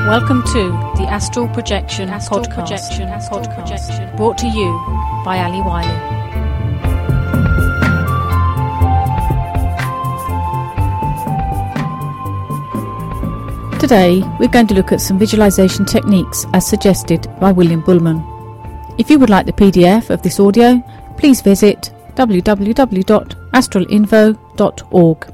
Welcome to the Astral Projection Podcast, brought to you by Ali Wiley. Today, we're going to look at some visualization techniques as suggested by William Buhlman. If you would like the PDF of this audio, please visit www.astralinfo.org.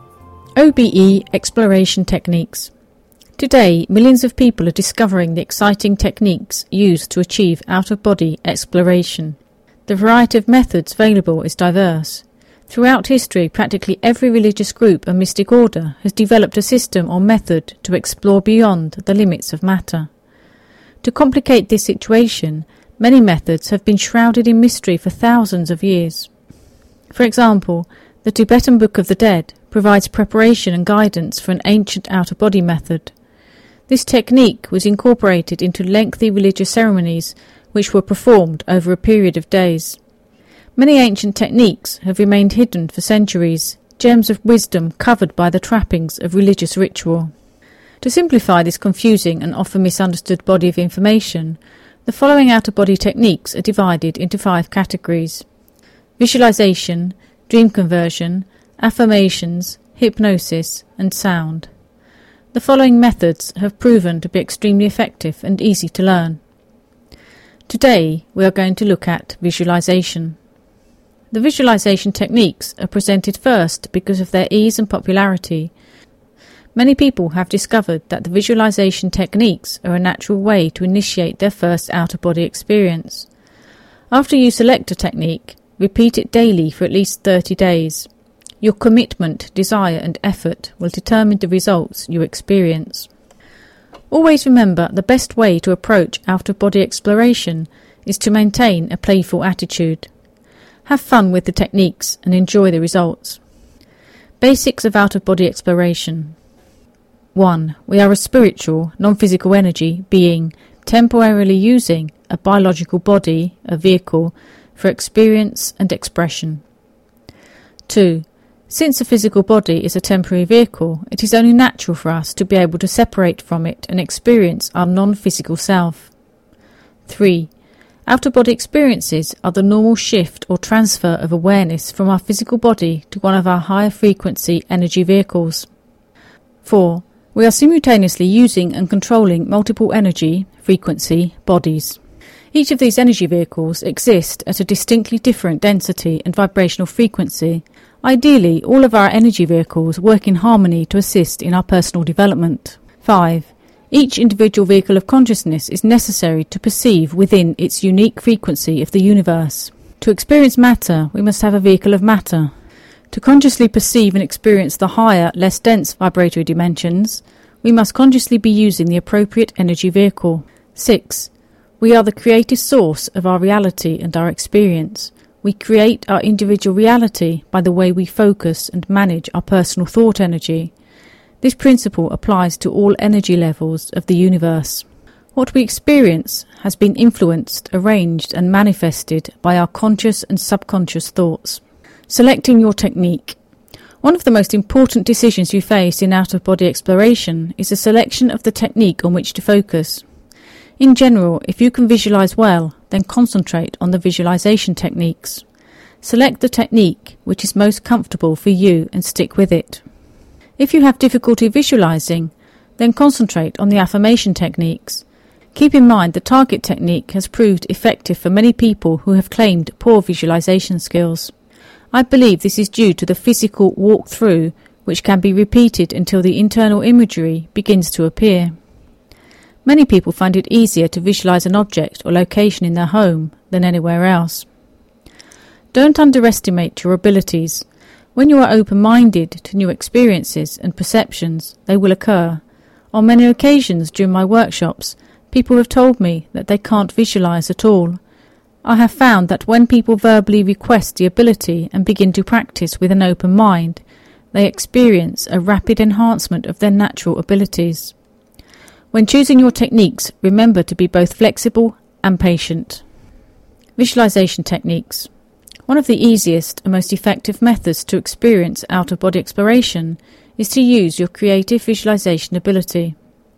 OBE Exploration Techniques. Today, millions of people are discovering the exciting techniques used to achieve out-of-body exploration. The variety of methods available is diverse. Throughout history, practically every religious group and mystic order has developed a system or method to explore beyond the limits of matter. To complicate this situation, many methods have been shrouded in mystery for thousands of years. For example, the Tibetan Book of the Dead provides preparation and guidance for an ancient out-of-body method. This technique was incorporated into lengthy religious ceremonies which were performed over a period of days. Many ancient techniques have remained hidden for centuries, gems of wisdom covered by the trappings of religious ritual. To simplify this confusing and often misunderstood body of information, the following out-of-body techniques are divided into 5 categories: visualization, dream conversion, affirmations, hypnosis, and sound. The following methods have proven to be extremely effective and easy to learn. Today, we are going to look at visualization. The visualization techniques are presented first because of their ease and popularity. Many people have discovered that the visualization techniques are a natural way to initiate their first out-of-body experience. After you select a technique, repeat it daily for at least 30 days. Your commitment, desire and effort will determine the results you experience. Always remember, the best way to approach out-of-body exploration is to maintain a playful attitude. Have fun with the techniques and enjoy the results. Basics of out-of-body exploration. 1. We are a spiritual, non-physical energy being temporarily using a biological body, a vehicle, for experience and expression. 2. Since a physical body is a temporary vehicle, it is only natural for us to be able to separate from it and experience our non-physical self. 3. Out-of-body experiences are the normal shift or transfer of awareness from our physical body to one of our higher frequency energy vehicles. 4. We are simultaneously using and controlling multiple energy, frequency, bodies. Each of these energy vehicles exist at a distinctly different density and vibrational frequency. Ideally, all of our energy vehicles work in harmony to assist in our personal development. 5. Each individual vehicle of consciousness is necessary to perceive within its unique frequency of the universe. To experience matter, we must have a vehicle of matter. To consciously perceive and experience the higher, less dense vibratory dimensions, we must consciously be using the appropriate energy vehicle. 6. We are the creative source of our reality and our experience. We create our individual reality by the way we focus and manage our personal thought energy. This principle applies to all energy levels of the universe. What we experience has been influenced, arranged and manifested by our conscious and subconscious thoughts. Selecting your technique. One of the most important decisions you face in out-of-body exploration is the selection of the technique on which to focus. In general, if you can visualize well, then concentrate on the visualization techniques. Select the technique which is most comfortable for you and stick with it. If you have difficulty visualizing, then concentrate on the affirmation techniques. Keep in mind the target technique has proved effective for many people who have claimed poor visualization skills. I believe this is due to the physical walk-through, which can be repeated until the internal imagery begins to appear. Many people find it easier to visualize an object or location in their home than anywhere else. Don't underestimate your abilities. When you are open-minded to new experiences and perceptions, they will occur. On many occasions during my workshops, people have told me that they can't visualize at all. I have found that when people verbally request the ability and begin to practice with an open mind, they experience a rapid enhancement of their natural abilities. When choosing your techniques, remember to be both flexible and patient. Visualization techniques. One of the easiest and most effective methods to experience out-of-body exploration is to use your creative visualization ability.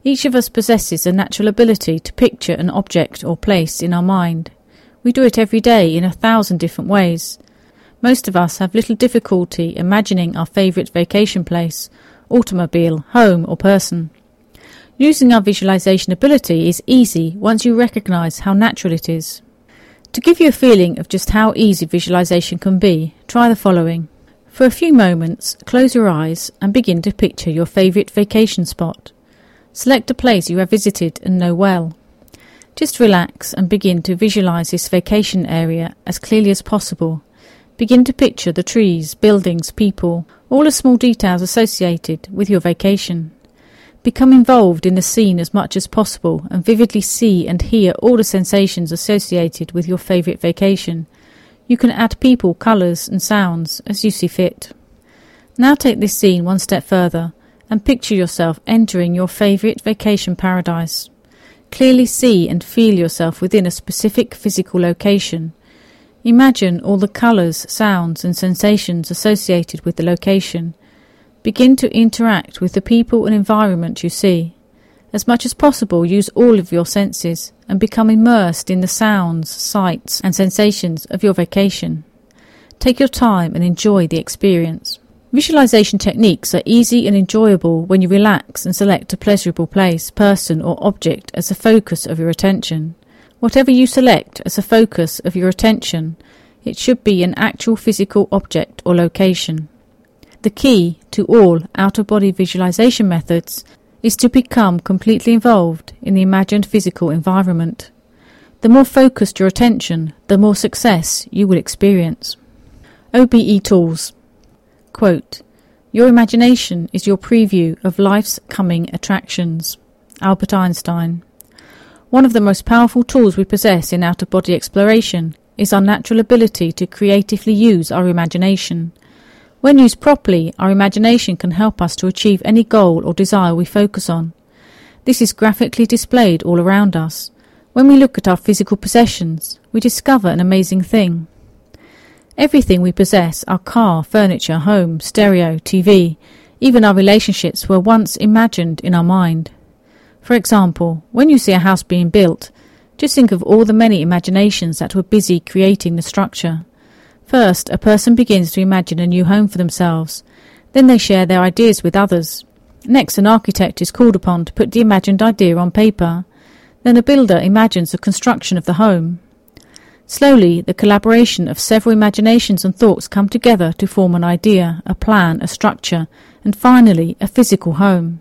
Each of us possesses a natural ability to picture an object or place in our mind. We do it every day in 1,000 different ways. Most of us have little difficulty imagining our favourite vacation place, automobile, home or person. Using our visualization ability is easy once you recognise how natural it is. To give you a feeling of just how easy visualization can be, try the following. For a few moments, close your eyes and begin to picture your favourite vacation spot. Select a place you have visited and know well. Just relax and begin to visualize this vacation area as clearly as possible. Begin to picture the trees, buildings, people, all the small details associated with your vacation. Become involved in the scene as much as possible and vividly see and hear all the sensations associated with your favourite vacation. You can add people, colours and sounds as you see fit. Now take this scene one step further and picture yourself entering your favourite vacation paradise. Clearly see and feel yourself within a specific physical location. Imagine all the colours, sounds and sensations associated with the location. Begin to interact with the people and environment you see. As much as possible, use all of your senses and become immersed in the sounds, sights and sensations of your vacation. Take your time and enjoy the experience. Visualization techniques are easy and enjoyable when you relax and select a pleasurable place, person or object as the focus of your attention. Whatever you select as the focus of your attention, it should be an actual physical object or location. The key to all out-of-body visualization methods is to become completely involved in the imagined physical environment. The more focused your attention, the more success you will experience. OBE tools. Quote, "Your imagination is your preview of life's coming attractions." Albert Einstein. One of the most powerful tools we possess in out-of-body exploration is our natural ability to creatively use our imagination. When used properly, our imagination can help us to achieve any goal or desire we focus on. This is graphically displayed all around us. When we look at our physical possessions, we discover an amazing thing. Everything we possess, our car, furniture, home, stereo, TV, even our relationships were once imagined in our mind. For example, when you see a house being built, just think of all the many imaginations that were busy creating the structure. First, a person begins to imagine a new home for themselves. Then they share their ideas with others. Next, an architect is called upon to put the imagined idea on paper. Then a builder imagines the construction of the home. Slowly, the collaboration of several imaginations and thoughts come together to form an idea, a plan, a structure, and finally, a physical home.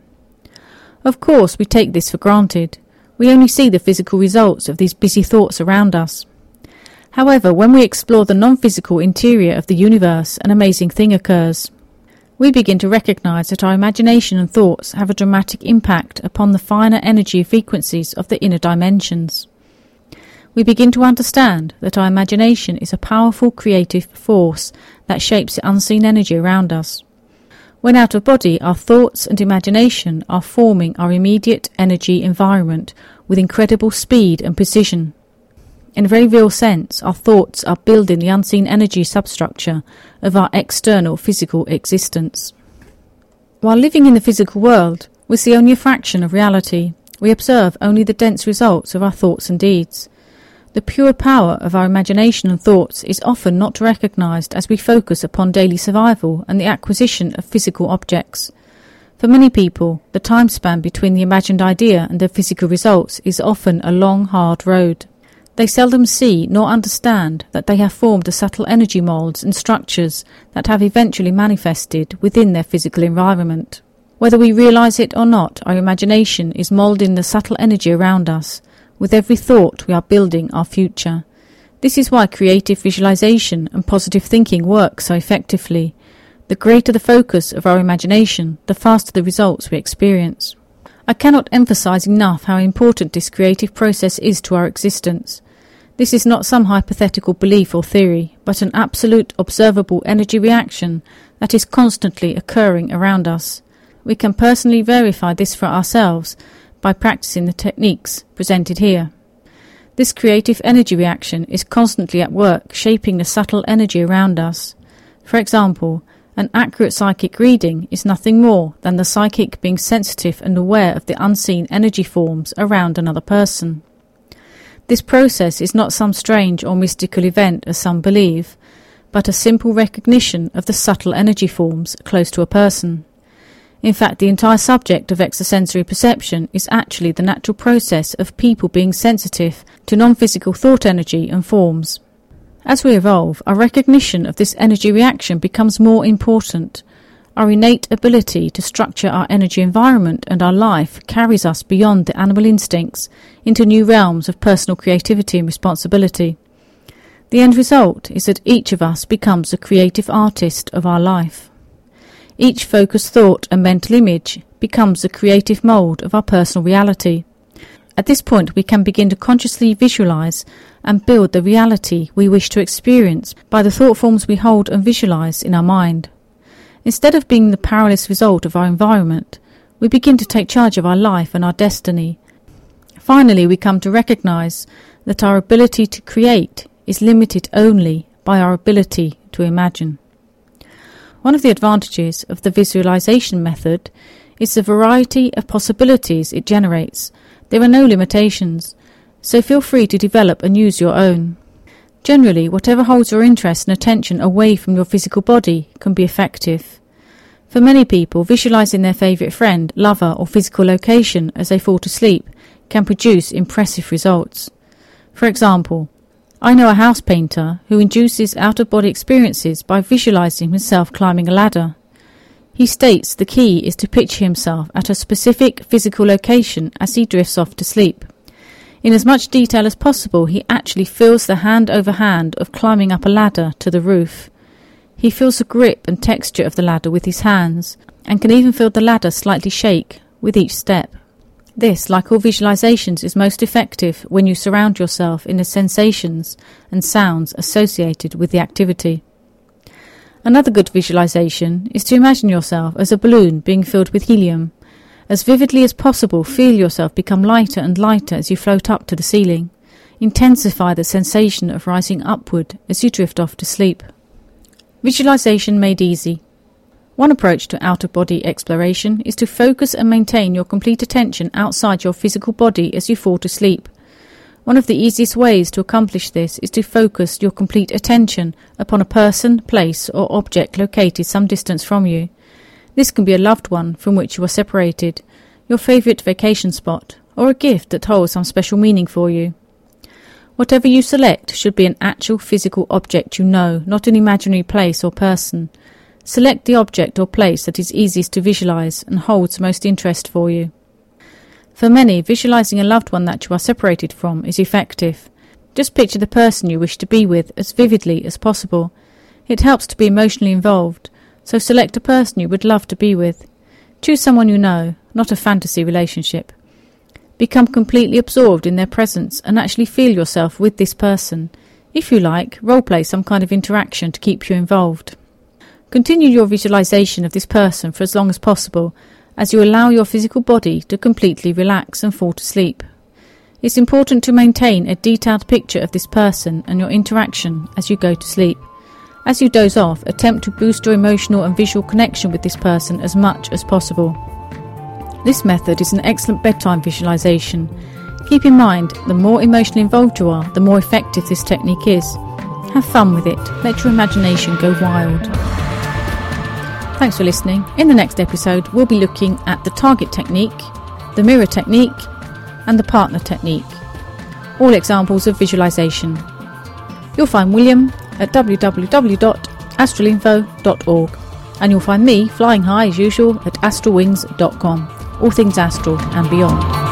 Of course, we take this for granted. We only see the physical results of these busy thoughts around us. However, when we explore the non-physical interior of the universe, an amazing thing occurs. We begin to recognize that our imagination and thoughts have a dramatic impact upon the finer energy frequencies of the inner dimensions. We begin to understand that our imagination is a powerful creative force that shapes the unseen energy around us. When out of body, our thoughts and imagination are forming our immediate energy environment with incredible speed and precision. In a very real sense, our thoughts are building the unseen energy substructure of our external physical existence. While living in the physical world, we see only a fraction of reality. We observe only the dense results of our thoughts and deeds. The pure power of our imagination and thoughts is often not recognized as we focus upon daily survival and the acquisition of physical objects. For many people, the time span between the imagined idea and the physical results is often a long, hard road. They seldom see nor understand that they have formed the subtle energy molds and structures that have eventually manifested within their physical environment. Whether we realize it or not, our imagination is molding the subtle energy around us. With every thought, we are building our future. This is why creative visualization and positive thinking work so effectively. The greater the focus of our imagination, the faster the results we experience. I cannot emphasize enough how important this creative process is to our existence. This is not some hypothetical belief or theory, but an absolute observable energy reaction that is constantly occurring around us. We can personally verify this for ourselves by practicing the techniques presented here. This creative energy reaction is constantly at work, shaping the subtle energy around us. For example, An accurate psychic reading is nothing more than the psychic being sensitive and aware of the unseen energy forms around another person. This process is not some strange or mystical event as some believe, but a simple recognition of the subtle energy forms close to a person. In fact, the entire subject of extrasensory perception is actually the natural process of people being sensitive to non-physical thought energy and forms. As we evolve, our recognition of this energy reaction becomes more important. Our innate ability to structure our energy environment and our life carries us beyond the animal instincts into new realms of personal creativity and responsibility. The end result is that each of us becomes a creative artist of our life. Each focused thought and mental image becomes a creative mould of our personal reality. At this point, we can begin to consciously visualize and build the reality we wish to experience by the thought forms we hold and visualize in our mind. Instead of being the powerless result of our environment, we begin to take charge of our life and our destiny. Finally, we come to recognize that our ability to create is limited only by our ability to imagine. One of the advantages of the visualization method is the variety of possibilities it generates. There are no limitations, so feel free to develop and use your own. Generally, whatever holds your interest and attention away from your physical body can be effective. For many people, visualizing their favourite friend, lover or physical location as they fall to sleep can produce impressive results. For example, I know a house painter who induces out-of-body experiences by visualizing himself climbing a ladder. He states the key is to picture himself at a specific physical location as he drifts off to sleep. In as much detail as possible, he actually feels the hand over hand of climbing up a ladder to the roof. He feels the grip and texture of the ladder with his hands, and can even feel the ladder slightly shake with each step. This, like all visualizations, is most effective when you surround yourself in the sensations and sounds associated with the activity. Another good visualization is to imagine yourself as a balloon being filled with helium. As vividly as possible, feel yourself become lighter and lighter as you float up to the ceiling. Intensify the sensation of rising upward as you drift off to sleep. Visualization made easy. One approach to out-of-body exploration is to focus and maintain your complete attention outside your physical body as you fall to sleep. One of the easiest ways to accomplish this is to focus your complete attention upon a person, place or object located some distance from you. This can be a loved one from which you are separated, your favourite vacation spot, or a gift that holds some special meaning for you. Whatever you select should be an actual physical object you know, not an imaginary place or person. Select the object or place that is easiest to visualize and holds most interest for you. For many, visualizing a loved one that you are separated from is effective. Just picture the person you wish to be with as vividly as possible. It helps to be emotionally involved, so select a person you would love to be with. Choose someone you know, not a fantasy relationship. Become completely absorbed in their presence and actually feel yourself with this person. If you like, role-play some kind of interaction to keep you involved. Continue your visualization of this person for as long as possible, as you allow your physical body to completely relax and fall to sleep. It's important to maintain a detailed picture of this person and your interaction as you go to sleep. As you doze off, attempt to boost your emotional and visual connection with this person as much as possible. This method is an excellent bedtime visualization. Keep in mind, the more emotionally involved you are, the more effective this technique is. Have fun with it. Let your imagination go wild. Thanks for listening. In the next episode, we'll be looking at the target technique, the mirror technique, and the partner technique. All examples of visualization. You'll find William at www.astralinfo.org, and you'll find me flying high as usual at astralwings.com. All things astral and beyond.